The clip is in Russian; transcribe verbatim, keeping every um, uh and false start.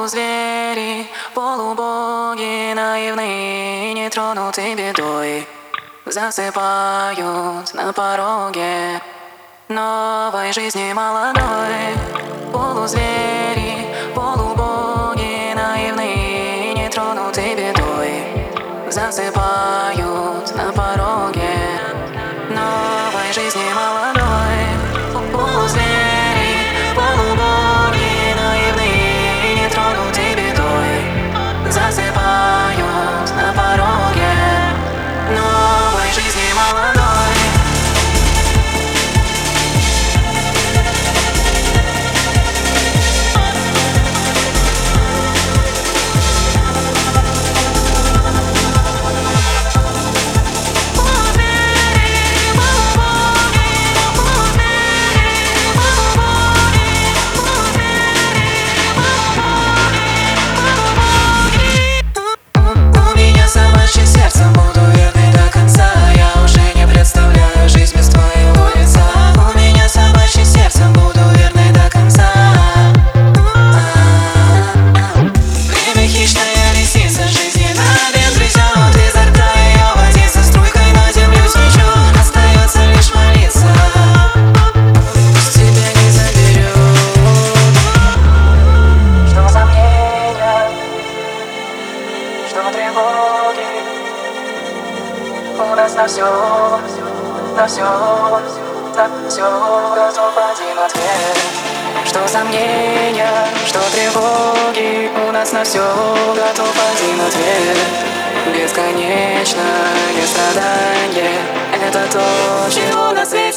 Полузвери, полубоги, наивные, не тронуты бедой, засыпают на пороге новой жизни молодой. Полузвери, полубоги, наивные, не тронуты бедой, засыпают на пороге новой жизни молодой. Полузвери, полубоги, наивные, не тронуты бедой, засыпают на пороге новой жизни молодой. У нас на все, на все, на все готов один ответ. Что сомнения, что тревоги, у нас на все готов один ответ. Бесконечное страдание — это то, чего на свете